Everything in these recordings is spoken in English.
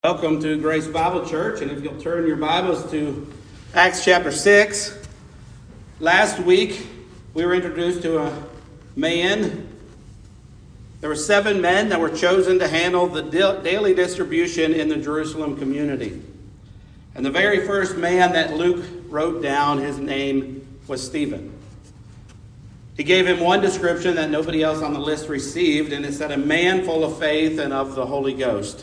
Welcome to Grace Bible Church, and if you'll turn your Bibles to Acts chapter 6. Last week, we were introduced to a man. There were 7 men that were chosen to handle the daily distribution in the Jerusalem community. And the very first man that Luke wrote down, his name was Stephen. He gave him one description that nobody else on the list received, and it said, a man full of faith and of the Holy Ghost.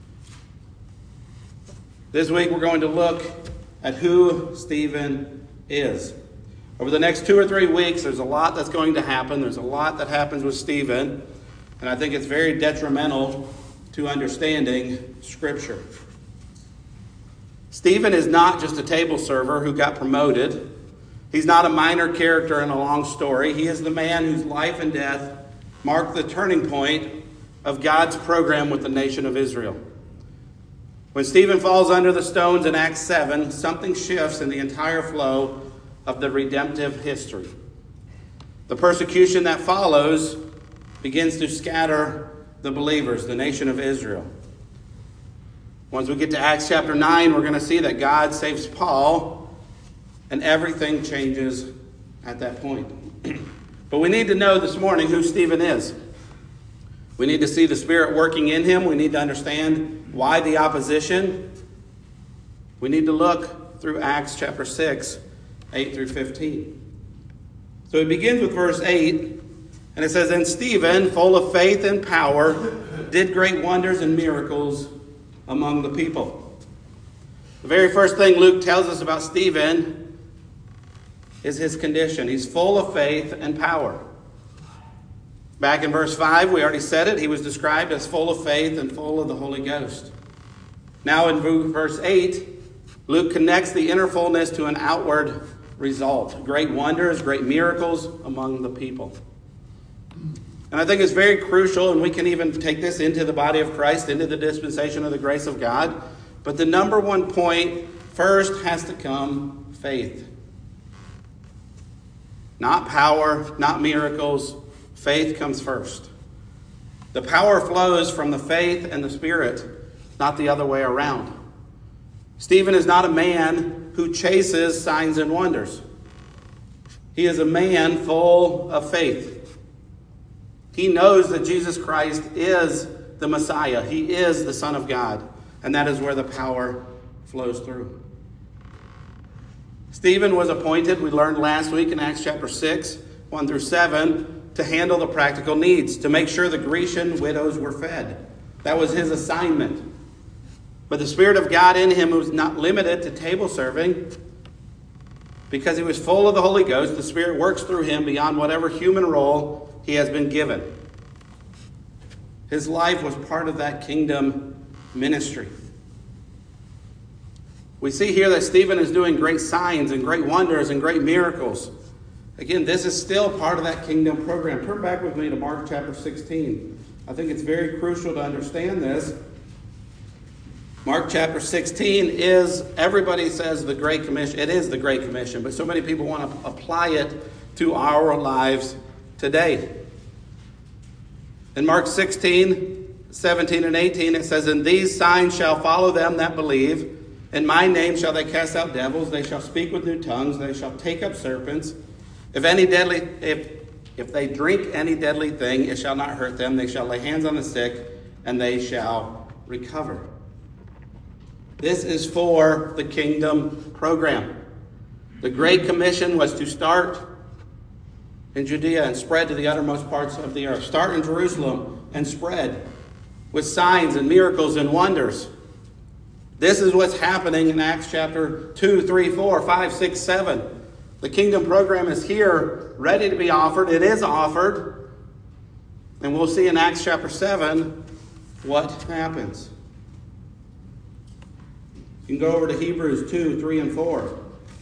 This week we're going to look at who Stephen is. Over the next 2 or 3 weeks, there's a lot that's going to happen. There's a lot that happens with Stephen, and I think it's very detrimental to understanding Scripture. Stephen is not just a table server who got promoted. He's not a minor character in a long story. He is the man whose life and death marked the turning point of God's program with the nation of Israel. When Stephen falls under the stones in Acts 7, something shifts in the entire flow of the redemptive history. The persecution that follows begins to scatter the believers, the nation of Israel. Once we get to Acts chapter 9, we're going to see that God saves Paul, and everything changes at that point. But we need to know this morning who Stephen is. We need to see the Spirit working in him. We need to understand why the opposition. We need to look through Acts chapter 6, 8 through 15. So it begins with verse 8, and it says, And Stephen, full of faith and power, did great wonders and miracles among the people. The very first thing Luke tells us about Stephen is his condition. He's full of faith and power. Back in verse 5, we already said it. He was described as full of faith and full of the Holy Ghost. Now in verse 8, Luke connects the inner fullness to an outward result. Great wonders, great miracles among the people. And I think it's very crucial, and we can even take this into the body of Christ, into the dispensation of the grace of God. But the number one point first has to come faith. Not power, not miracles. Faith comes first. The power flows from the faith and the Spirit, not the other way around. Stephen is not a man who chases signs and wonders. He is a man full of faith. He knows that Jesus Christ is the Messiah. He is the Son of God. And that is where the power flows through. Stephen was appointed, we learned last week in Acts chapter 6, 1 through 7, to handle the practical needs, to make sure the Grecian widows were fed. That was his assignment. But the Spirit of God in him was not limited to table serving. Because he was full of the Holy Ghost, the Spirit works through him beyond whatever human role he has been given. His life was part of that kingdom ministry. We see here that Stephen is doing great signs and great wonders and great miracles. Again, this is still part of that kingdom program. Turn back with me to Mark chapter 16. I think it's very crucial to understand this. Mark chapter 16 is, everybody says the Great Commission. It is the Great Commission, but so many people want to apply it to our lives today. In Mark 16, 17 and 18, it says, And these signs shall follow them that believe. In my name shall they cast out devils. They shall speak with new tongues. They shall take up serpents. If they drink any deadly thing, it shall not hurt them. They shall lay hands on the sick, and they shall recover. This is for the kingdom program. The Great Commission was to start in Judea and spread to the uttermost parts of the earth. Start in Jerusalem and spread with signs and miracles and wonders. This is what's happening in Acts chapter 2, 3, 4, 5, 6, 7. The kingdom program is here, ready to be offered. It is offered. And we'll see in Acts chapter 7 what happens. You can go over to Hebrews 2, 3, and 4.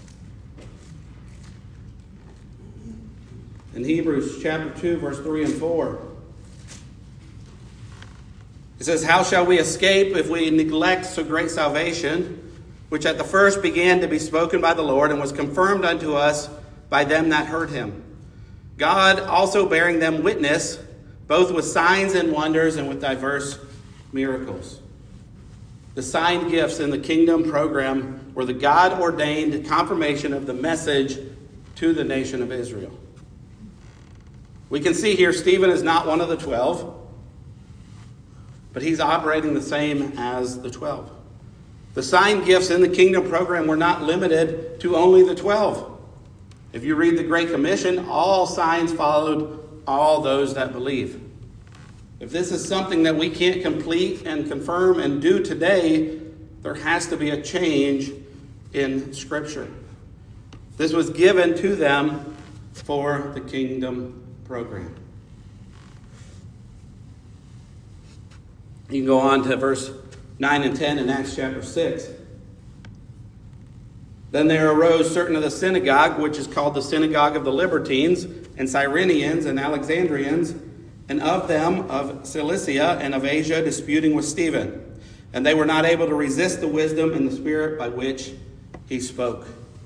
In Hebrews chapter 2, verse 3 and 4. It says, How shall we escape if we neglect so great salvation, which at the first began to be spoken by the Lord, and was confirmed unto us by them that heard him? God also bearing them witness, both with signs and wonders and with diverse miracles. The sign gifts in the kingdom program were the God-ordained confirmation of the message to the nation of Israel. We can see here Stephen is not one of the 12, but he's operating the same as the 12. The sign gifts in the kingdom program were not limited to only the 12. If you read the Great Commission, all signs followed all those that believe. If this is something that we can't complete and confirm and do today, there has to be a change in Scripture. This was given to them for the kingdom program. You can go on to verse 9 and 10 in Acts chapter 6. Then there arose certain of the synagogue, which is called the synagogue of the Libertines, and Cyrenians, and Alexandrians, and of them of Cilicia and of Asia, disputing with Stephen. And they were not able to resist the wisdom and the spirit by which he spoke.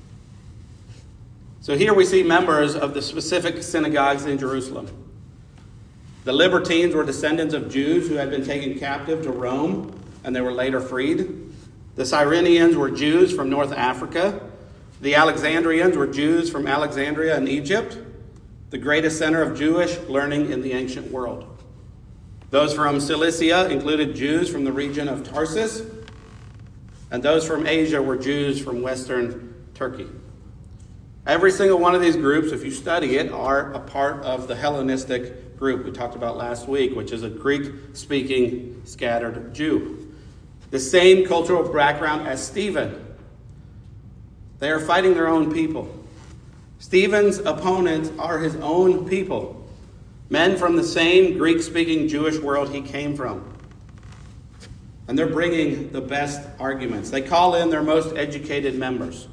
So here we see members of the specific synagogues in Jerusalem. The Libertines were descendants of Jews who had been taken captive to Rome, and they were later freed. The Cyrenians were Jews from North Africa. The Alexandrians were Jews from Alexandria in Egypt, the greatest center of Jewish learning in the ancient world. Those from Cilicia included Jews from the region of Tarsus, and those from Asia were Jews from western Turkey. Every single one of these groups, if you study it, are a part of the Hellenistic group we talked about last week, which is a Greek-speaking scattered Jew. The same cultural background as Stephen. They are fighting their own people. Stephen's opponents are his own people, men from the same Greek-speaking Jewish world he came from. And they're bringing the best arguments. They call in their most educated members.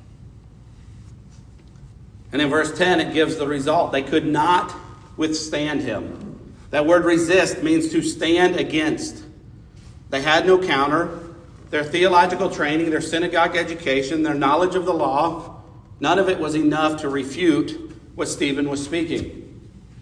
And in verse 10, it gives the result. They could not withstand him. That word resist means to stand against. They had no counter. Their theological training, their synagogue education, their knowledge of the law, none of it was enough to refute what Stephen was speaking.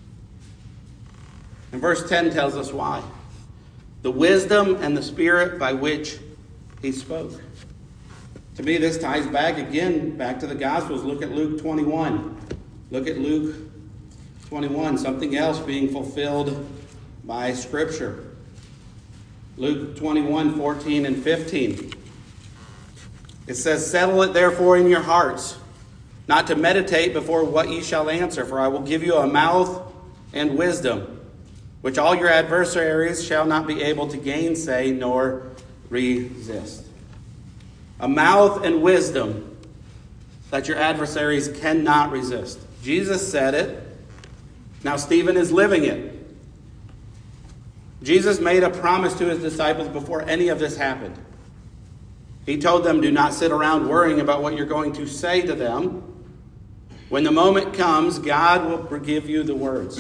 And verse 10 tells us why. The wisdom and the spirit by which he spoke. To me, this ties back to the Gospels. Look at Luke 21. Look at Luke 21, something else being fulfilled by Scripture. Luke 21, 14 and 15. It says, "Settle it therefore in your hearts, not to meditate before what ye shall answer, for I will give you a mouth and wisdom, which all your adversaries shall not be able to gainsay nor resist." A mouth and wisdom that your adversaries cannot resist. Jesus said it. Now Stephen is living it. Jesus made a promise to his disciples before any of this happened. He told them, do not sit around worrying about what you're going to say to them. When the moment comes, God will give you the words.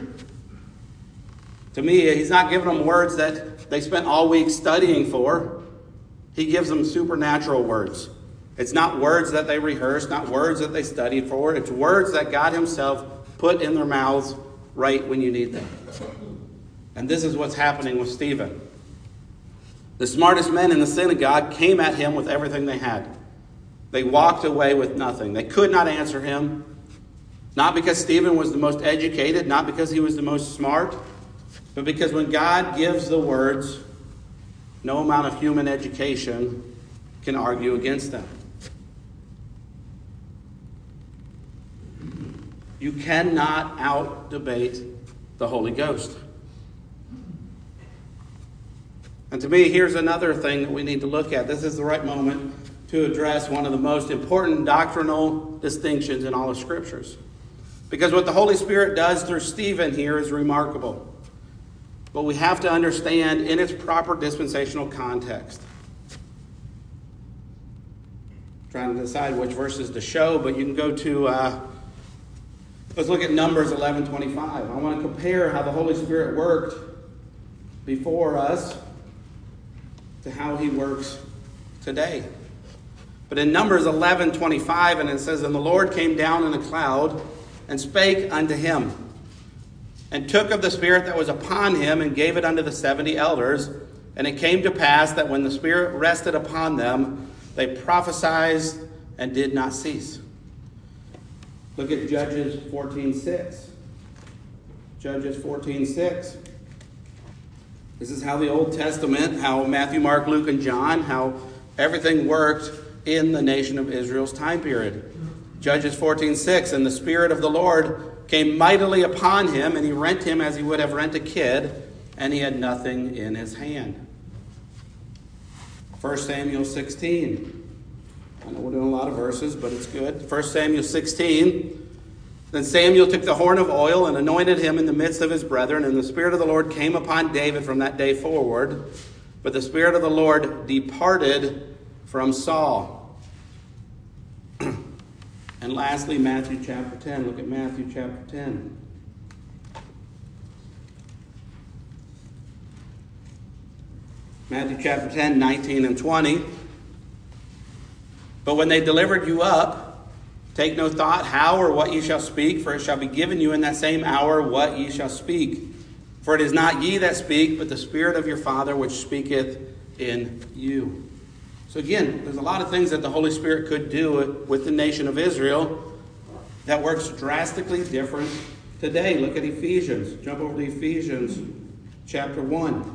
To me, he's not giving them words that they spent all week studying for. He gives them supernatural words. It's not words that they rehearsed, not words that they studied for. It's words that God himself put in their mouths right when you need them. And this is what's happening with Stephen. The smartest men in the synagogue came at him with everything they had. They walked away with nothing. They could not answer him. Not because Stephen was the most educated, not because he was the most smart, but because when God gives the words, no amount of human education can argue against them. You cannot out-debate the Holy Ghost. And to me, here's another thing that we need to look at. This is the right moment to address one of the most important doctrinal distinctions in all of Scriptures. Because what the Holy Spirit does through Stephen here is remarkable. But we have to understand in its proper dispensational context. I'm trying to decide which verses to show, but you can go to, let's look at Numbers 11:25. I want to compare how the Holy Spirit worked before us to how he works today. But in Numbers 11:25, and it says, "And the Lord came down in a cloud and spake unto him, and took of the Spirit that was upon him, and gave it unto the 70 elders, And it came to pass that when the Spirit rested upon them, they prophesied and did not cease. Look at Judges 14:6. Judges 14:6. This is how the Old Testament, how Matthew, Mark, Luke, and John, how everything worked in the nation of Israel's time period. Judges 14:6, and the Spirit of the Lord came mightily upon him, and he rent him as he would have rent a kid, and he had nothing in his hand. 1 Samuel 16. I know we're doing a lot of verses, but it's good. 1 Samuel 16. Then Samuel took the horn of oil and anointed him in the midst of his brethren, and the Spirit of the Lord came upon David from that day forward. But the Spirit of the Lord departed from Saul. And lastly, Matthew chapter 10. Look at Matthew chapter 10. Matthew chapter 10, 19 and 20. But when they delivered you up, take no thought how or what ye shall speak, for it shall be given you in that same hour what ye shall speak. For it is not ye that speak, but the Spirit of your Father which speaketh in you. So again, there's a lot of things that the Holy Spirit could do with the nation of Israel that works drastically different today. Look at Ephesians. Jump over to Ephesians chapter 1.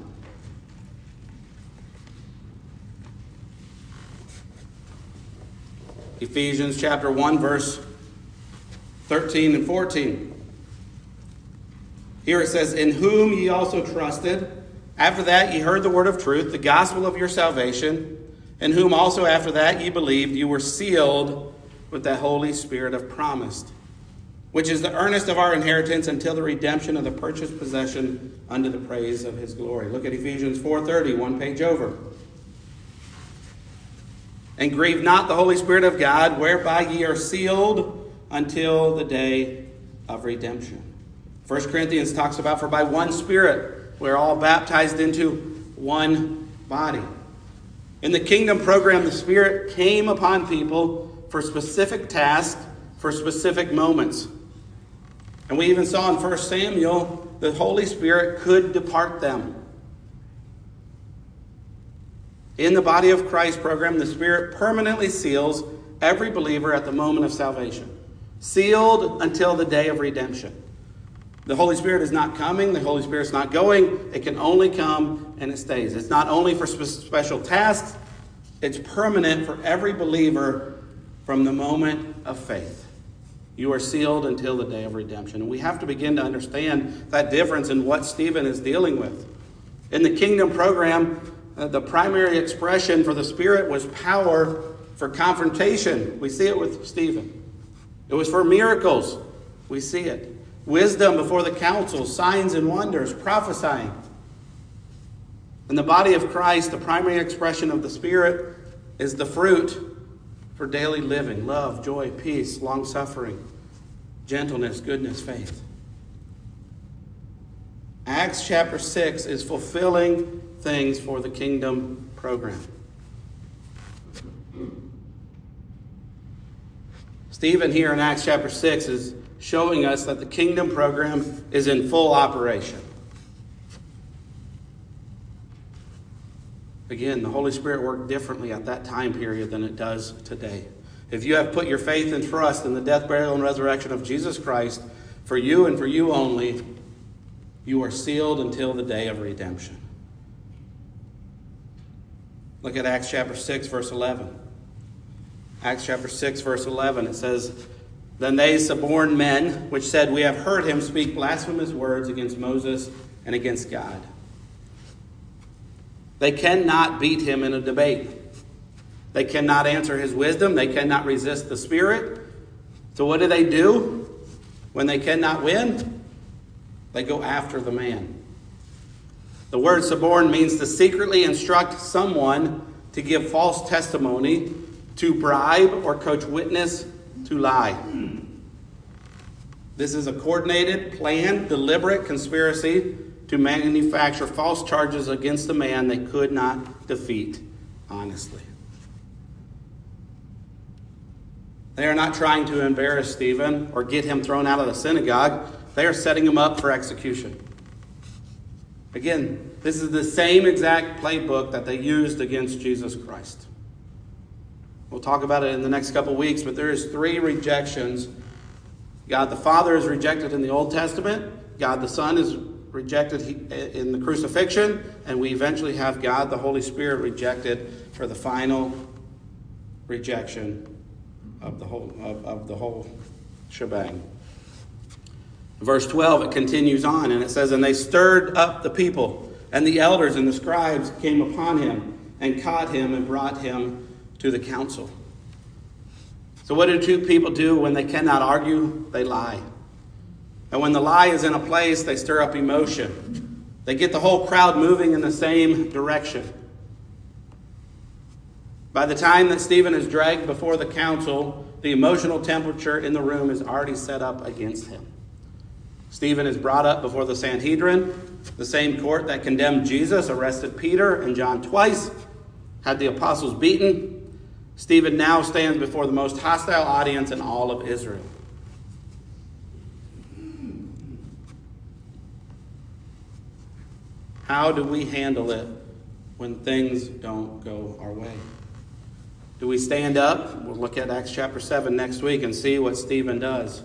Ephesians chapter 1, verse 13 and 14. Here it says, in whom ye also trusted. After that ye heard the word of truth, the gospel of your salvation, in whom also after that ye believed, you were sealed with the Holy Spirit of promise, which is the earnest of our inheritance until the redemption of the purchased possession unto the praise of his glory. Look at Ephesians 4:30, one page over. And grieve not the Holy Spirit of God, whereby ye are sealed until the day of redemption. 1 Corinthians talks about, for by one Spirit we are all baptized into one body. In the kingdom program, the Spirit came upon people for specific tasks, for specific moments. And we even saw in 1 Samuel, the Holy Spirit could depart them. In the body of Christ program, the Spirit permanently seals every believer at the moment of salvation. Sealed until the day of redemption. The Holy Spirit is not coming. The Holy Spirit is not going. It can only come and it stays. It's not only for special tasks. It's permanent for every believer from the moment of faith. You are sealed until the day of redemption. And we have to begin to understand that difference in what Stephen is dealing with. In the kingdom program, the primary expression for the Spirit was power for confrontation. We see it with Stephen. It was for miracles. We see it. Wisdom before the council, signs and wonders, prophesying. In the body of Christ, the primary expression of the Spirit is the fruit for daily living. Love, joy, peace, long-suffering, gentleness, goodness, faith. Acts chapter 6 is fulfilling things for the kingdom program. Stephen here in Acts chapter 6 is showing us that the kingdom program is in full operation. Again, the Holy Spirit worked differently at that time period than it does today. If you have put your faith and trust in the death, burial, and resurrection of Jesus Christ, for you and for you only, you are sealed until the day of redemption. Look at Acts chapter 6, verse 11. Acts chapter 6, verse 11, it says, then they suborned men, which said, we have heard him speak blasphemous words against Moses and against God. They cannot beat him in a debate. They cannot answer his wisdom. They cannot resist the Spirit. So what do? When they cannot win, they go after the man. The word suborn means to secretly instruct someone to give false testimony, to bribe or coach witness to lie. This is a coordinated, planned, deliberate conspiracy to manufacture false charges against a man they could not defeat honestly. They are not trying to embarrass Stephen or get him thrown out of the synagogue. They are setting him up for execution. Again, This is the same exact playbook that they used against Jesus Christ. We'll talk about it in the next couple weeks, but there is 3 rejections. God the Father is rejected in the Old Testament. God the Son is rejected in the crucifixion. And we eventually have God the Holy Spirit rejected for the final rejection of the whole shebang. Verse 12, it continues on, and it says, "And they stirred up the people, and the elders and the scribes came upon him, and caught him, and brought him to the council." So what do 2 people do when they cannot argue? They lie. And when the lie is in a place, they stir up emotion. They get the whole crowd moving in the same direction. By the time that Stephen is dragged before the council, the emotional temperature in the room is already set up against him. Stephen is brought up before the Sanhedrin, the same court that condemned Jesus, arrested Peter and John twice, had the apostles beaten. Stephen now stands before the most hostile audience in all of Israel. How do we handle it when things don't go our way? Do we stand up? We'll look at Acts chapter 7 next week and see what Stephen does.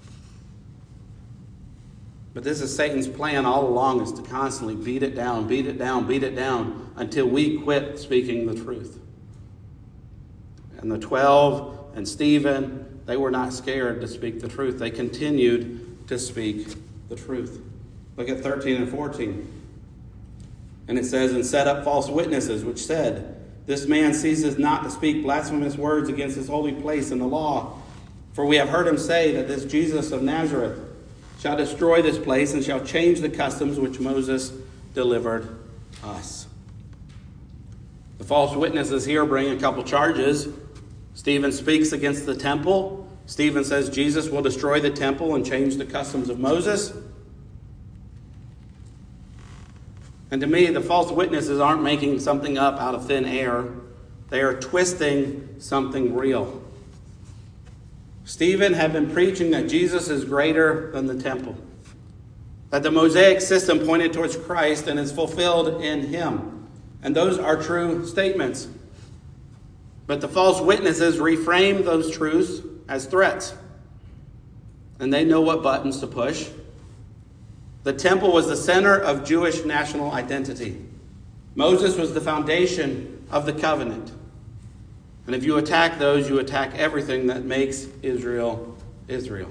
But this is Satan's plan all along, is to constantly beat it down, beat it down, beat it down until we quit speaking the truth. And the 12 and Stephen, they were not scared to speak the truth. They continued to speak the truth. Look at 13 and 14. And it says, "And set up false witnesses, which said, This man ceases not to speak blasphemous words against his holy place in the law. For we have heard him say that this Jesus of Nazareth shall destroy this place and shall change the customs which Moses delivered us." The false witnesses here bring a couple charges. Stephen speaks against the temple. Stephen says Jesus will destroy the temple and change the customs of Moses. And to me, the false witnesses aren't making something up out of thin air. They are twisting something real. Stephen had been preaching that Jesus is greater than the temple, that the Mosaic system pointed towards Christ and is fulfilled in him. And those are true statements. But the false witnesses reframe those truths as threats. And they know what buttons to push. The temple was the center of Jewish national identity. Moses was the foundation of the covenant. And if you attack those, you attack everything that makes Israel, Israel.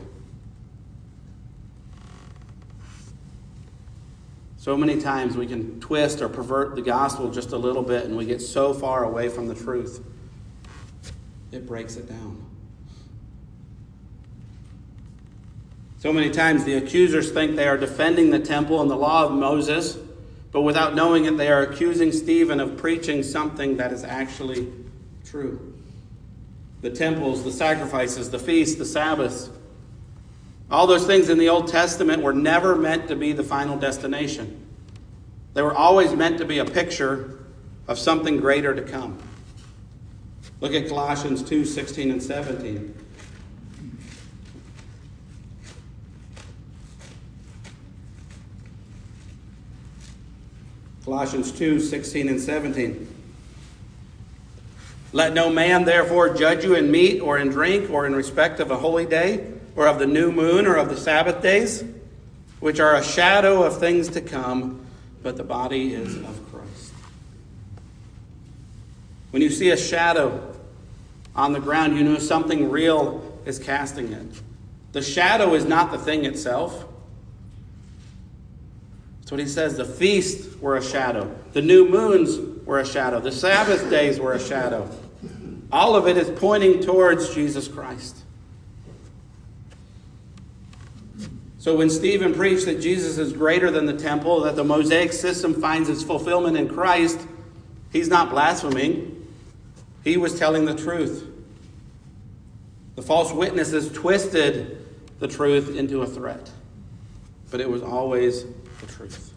So many times we can twist or pervert the gospel just a little bit, and we get so far away from the truth, it breaks it down. So many times the accusers think they are defending the temple and the law of Moses, but without knowing it, they are accusing Stephen of preaching something that is actually true. The temples, the sacrifices, the feasts, the Sabbaths, all those things in the Old Testament were never meant to be the final destination. They were always meant to be a picture of something greater to come. Look at Colossians 2:16 and 17. Colossians 2:16 and 17. "Let no man therefore judge you in meat or in drink or in respect of a holy day or of the new moon or of the Sabbath days, which are a shadow of things to come, but the body is of Christ." When you see a shadow on the ground, you know something real is casting it. The shadow is not the thing itself. That's what he says. The feasts were a shadow. The new moons were a shadow. The Sabbath days were a shadow. All of it is pointing towards Jesus Christ. So when Stephen preached that Jesus is greater than the temple, that the Mosaic system finds its fulfillment in Christ, he's not blaspheming. He was telling the truth. The false witnesses twisted the truth into a threat, but it was always the truth.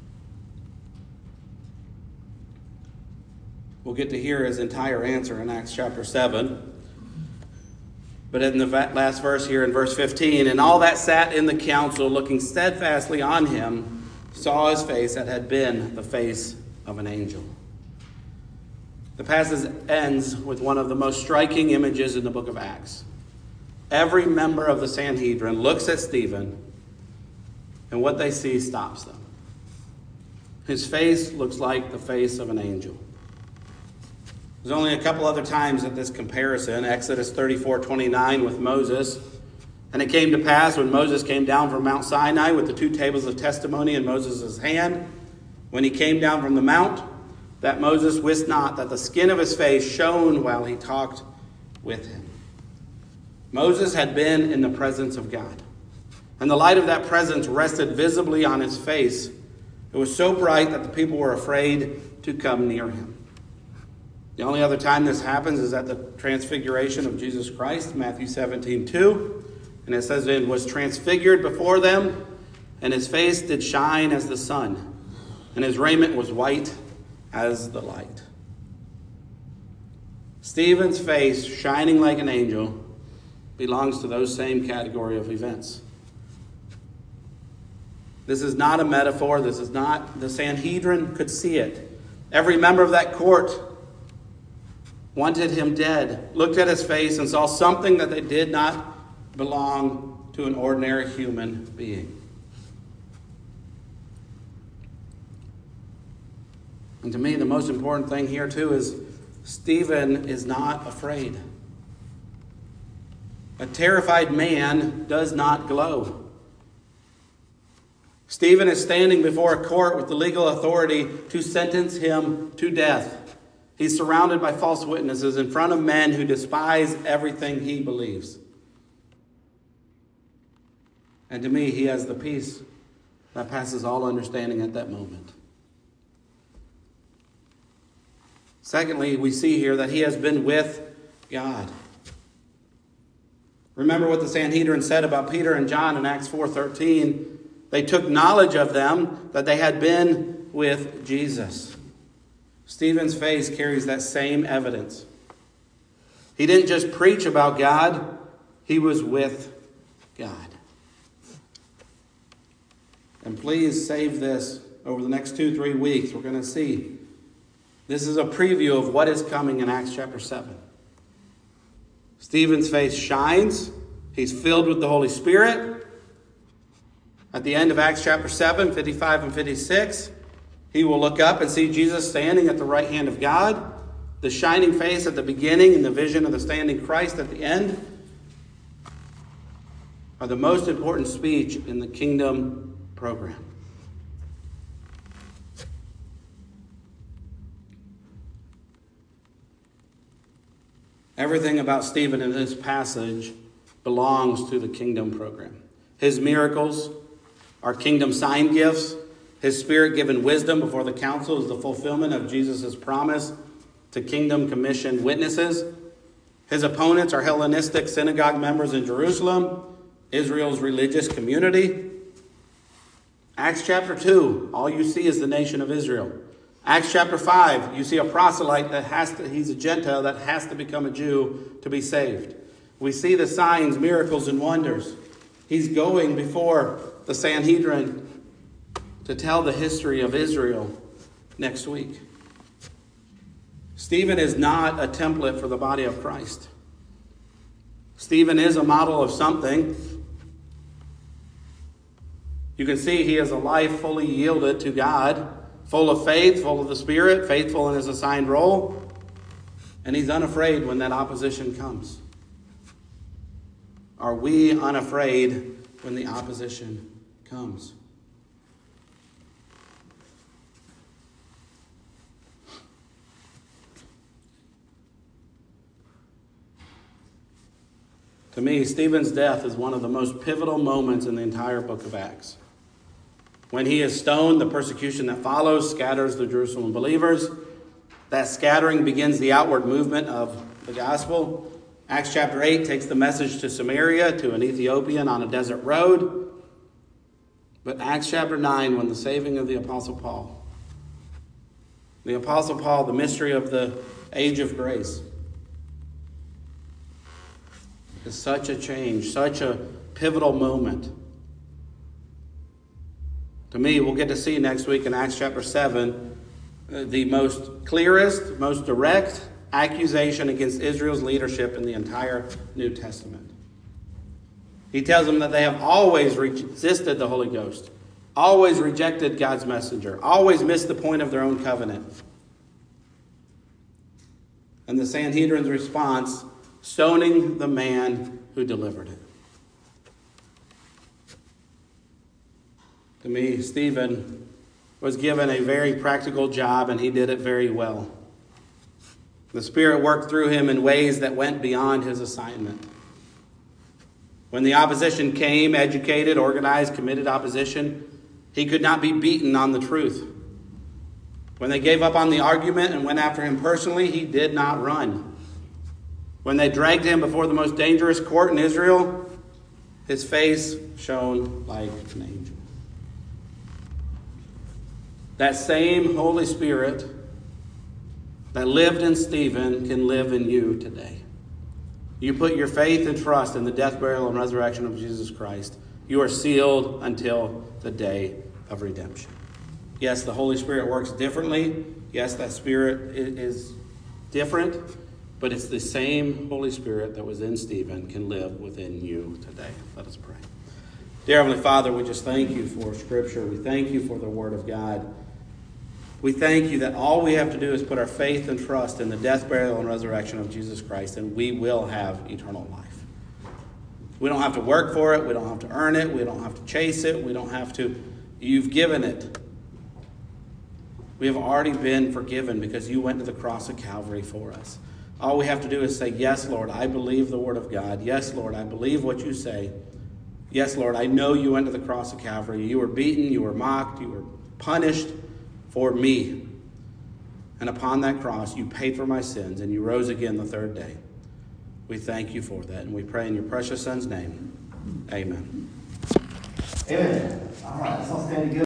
We'll get to hear his entire answer in Acts chapter 7. But in the last verse here in verse 15, "And all that sat in the council, looking steadfastly on him, saw his face that had been the face of an angel. The passage ends with one of the most striking images in the book of Acts. Every member of the Sanhedrin looks at Stephen, and what they see stops them. His face looks like the face of an angel. There's only a couple other times at this comparison. Exodus 34:29 with Moses. And it came to pass when Moses came down from Mount Sinai with the 2 tables of testimony in Moses' hand, when he came down from the mount, that Moses wist not that the skin of his face shone while he talked with him. Moses had been in the presence of God, and the light of that presence rested visibly on his face. It was so bright that the people were afraid to come near him. The only other time this happens is at the transfiguration of Jesus Christ, Matthew 17:2. And it says, "It was transfigured before them, and his face did shine as the sun, and his raiment was white as the light." Stephen's face, shining like an angel, belongs to those same category of events. This is not a metaphor. This is not, the Sanhedrin could see it. Every member of that court wanted him dead, looked at his face and saw something that they did not belong to an ordinary human being. And to me, the most important thing here too is Stephen is not afraid. A terrified man does not glow. Stephen is standing before a court with the legal authority to sentence him to death. He's surrounded by false witnesses in front of men who despise everything he believes. And to me, he has the peace that passes all understanding at that moment. Secondly, we see here that he has been with God. Remember what the Sanhedrin said about Peter and John in Acts 4:13. They took knowledge of them that they had been with Jesus. Stephen's face carries that same evidence. He didn't just preach about God, he was with God. And please save this over the next 2-3 weeks. We're going to see. This is a preview of what is coming in Acts chapter 7. Stephen's face shines. He's filled with the Holy Spirit. At the end of Acts chapter 7, 55 and 56, he will look up and see Jesus standing at the right hand of God. The shining face at the beginning and the vision of the standing Christ at the end are the most important speech in the kingdom program. Everything about Stephen in this passage belongs to the kingdom program. His miracles are kingdom sign gifts. His spirit-given wisdom before the council is the fulfillment of Jesus' promise to kingdom commissioned witnesses. His opponents are Hellenistic synagogue members in Jerusalem, Israel's religious community. Acts chapter 2, all you see is the nation of Israel. Acts chapter 5, you see a proselyte he's a Gentile that has to become a Jew to be saved. We see the signs, miracles, and wonders. He's going before the Sanhedrin to tell the history of Israel next week. Stephen is not a template for the body of Christ. Stephen is a model of something. You can see he has a life fully yielded to God, full of faith, full of the Spirit, faithful in his assigned role, and he's unafraid when that opposition comes. Are we unafraid when the opposition comes? To me, Stephen's death is one of the most pivotal moments in the entire book of Acts. When he is stoned, the persecution that follows scatters the Jerusalem believers. That scattering begins the outward movement of the gospel. Acts chapter 8 takes the message to Samaria, to an Ethiopian on a desert road. But Acts chapter 9, when the saving of the Apostle Paul, the mystery of the age of grace, is such a change, such a pivotal moment. To me, we'll get to see next week in Acts chapter 7 the most clearest, most direct accusation against Israel's leadership in the entire New Testament. He tells them that they have always resisted the Holy Ghost, always rejected God's messenger, always missed the point of their own covenant. And the Sanhedrin's response, stoning the man who delivered it. To me, Stephen was given a very practical job, and he did it very well. The Spirit worked through him in ways that went beyond his assignment. When the opposition came, educated, organized, committed opposition, he could not be beaten on the truth. When they gave up on the argument and went after him personally, he did not run. When they dragged him before the most dangerous court in Israel, his face shone like an angel. That same Holy Spirit that lived in Stephen can live in you today. You put your faith and trust in the death, burial, and resurrection of Jesus Christ. You are sealed until the day of redemption. Yes, the Holy Spirit works differently. Yes, that Spirit is different, but it's the same Holy Spirit that was in Stephen can live within you today. Let us pray. Dear Heavenly Father, we just thank you for Scripture. We thank you for the Word of God. We thank you that all we have to do is put our faith and trust in the death, burial, and resurrection of Jesus Christ, and we will have eternal life. We don't have to work for it. We don't have to earn it. We don't have to chase it. We don't have to. You've given it. We have already been forgiven because you went to the cross of Calvary for us. All we have to do is say, yes, Lord, I believe the Word of God. Yes, Lord, I believe what you say. Yes, Lord, I know you went to the cross of Calvary. You were beaten, you were mocked, you were punished for me. And upon that cross, you paid for my sins, and you rose again the third day. We thank you for that, and we pray in your precious Son's name. Amen. Amen. All right, let's all stand together.